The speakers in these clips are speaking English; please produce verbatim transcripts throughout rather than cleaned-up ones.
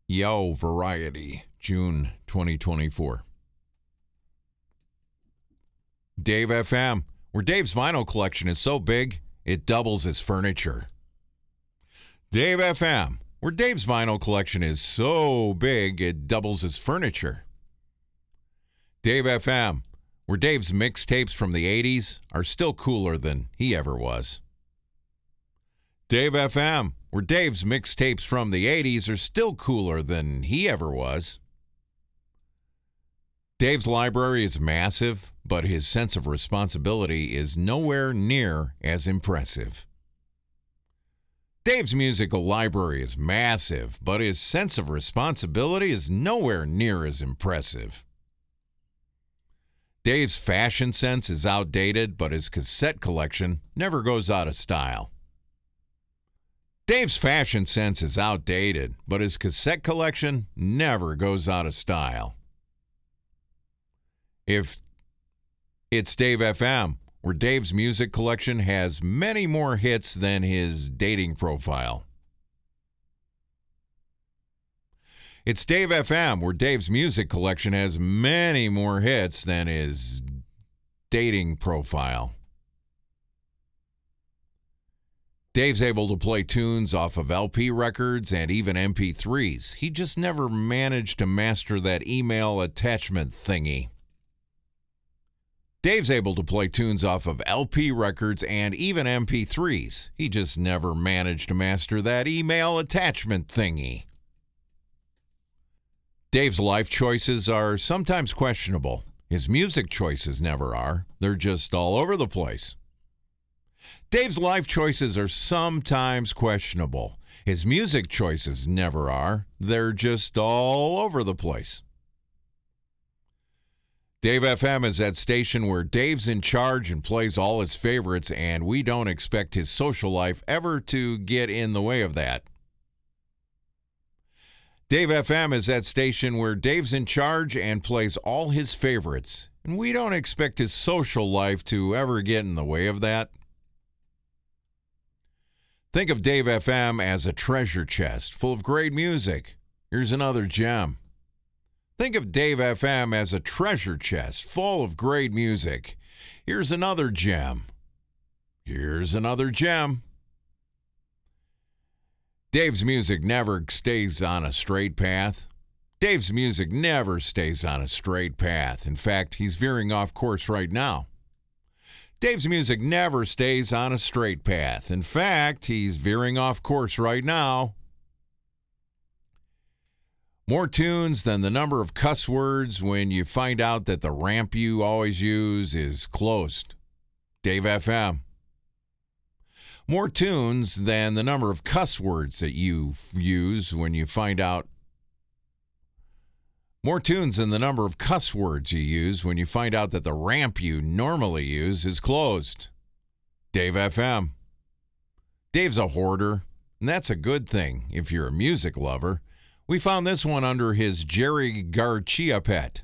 Yo, Variety, June twenty twenty-four. Dave F M, where Dave's vinyl collection is so big, it doubles as furniture. Dave F M, where Dave's vinyl collection is so big, it doubles as furniture. Dave F M, where Dave's mixtapes from the eighties are still cooler than he ever was. Dave F M, where Dave's mixtapes from the eighties are still cooler than he ever was. Dave's library is massive, but his sense of responsibility is nowhere near as impressive. Dave's musical library is massive, but his sense of responsibility is nowhere near as impressive. Dave's fashion sense is outdated, but his cassette collection never goes out of style. Dave's fashion sense is outdated, but his cassette collection never goes out of style. If it's Dave F M, where Dave's music collection has many more hits than his dating profile. It's Dave F M, where Dave's music collection has many more hits than his dating profile. Dave's able to play tunes off of L P records and even M P threes. He just never managed to master that email attachment thingy. Dave's able to play tunes off of L P records and even M P threes. He just never managed to master that email attachment thingy. Dave's life choices are sometimes questionable. His music choices never are. They're just all over the place. Dave's life choices are sometimes questionable. His music choices never are. They're just all over the place. Dave F M is that station where Dave's in charge and plays all his favorites, and we don't expect his social life ever to get in the way of that. Dave F M is that station where Dave's in charge and plays all his favorites, and we don't expect his social life to ever get in the way of that. Think of Dave F M as a treasure chest full of great music. Here's another gem. Think of Dave F M as a treasure chest full of great music. Here's another gem. Here's another gem. Dave's music never stays on a straight path. Dave's music never stays on a straight path. In fact, he's veering off course right now. Dave's music never stays on a straight path. In fact, he's veering off course right now. More tunes than the number of cuss words when you find out that the ramp you always use is closed. Dave F M. More tunes than the number of cuss words that you use when you find out. More tunes than the number of cuss words you use when you find out that the ramp you normally use is closed. Dave F M. Dave's a hoarder, and that's a good thing if you're a music lover. We found this one under his Jerry Garcia pet.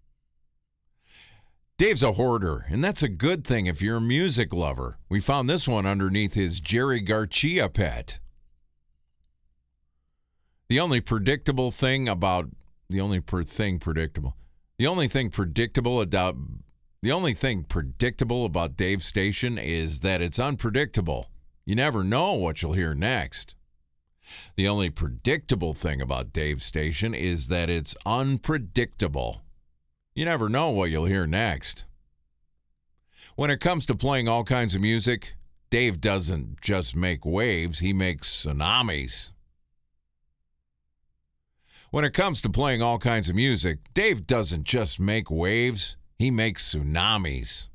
Dave's a hoarder, and that's a good thing if you're a music lover. We found this one underneath his Jerry Garcia pet. The only predictable thing about the only per thing predictable. The only thing predictable about the only thing predictable about Dave's station is that it's unpredictable. You never know what you'll hear next. The only predictable thing about Dave's station is that it's unpredictable. You never know what you'll hear next. When it comes to playing all kinds of music, Dave doesn't just make waves, he makes tsunamis. When it comes to playing all kinds of music, Dave doesn't just make waves, he makes tsunamis.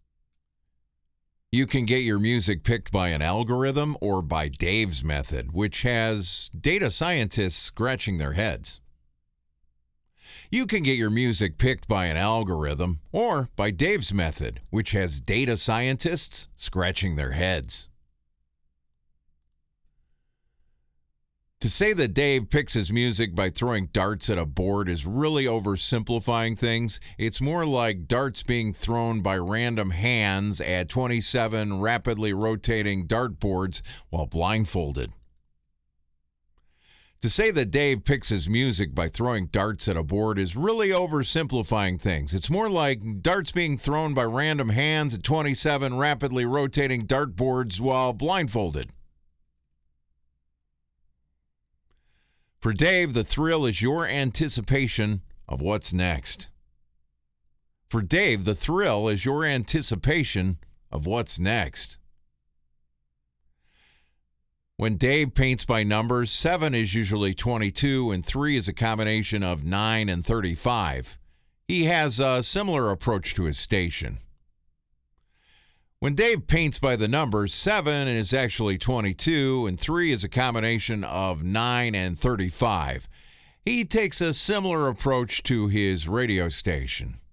You can get your music picked by an algorithm or by Dave's method, which has data scientists scratching their heads. You can get your music picked by an algorithm or by Dave's method, which has data scientists scratching their heads. To say that Dave picks his music by throwing darts at a board is really oversimplifying things. It's more like darts being thrown by random hands at twenty-seven rapidly rotating dartboards while blindfolded. To say that Dave picks his music by throwing darts at a board is really oversimplifying things. It's more like darts being thrown by random hands at twenty-seven rapidly rotating dartboards while blindfolded. For Dave, the thrill is your anticipation of what's next. For Dave, the thrill is your anticipation of what's next. When Dave paints by numbers, seven is usually twenty-two and three is a combination of nine and thirty-five. He has a similar approach to his station. When Dave paints by the numbers, seven is actually twenty-two and three is a combination of nine and thirty-five. He takes a similar approach to his radio station.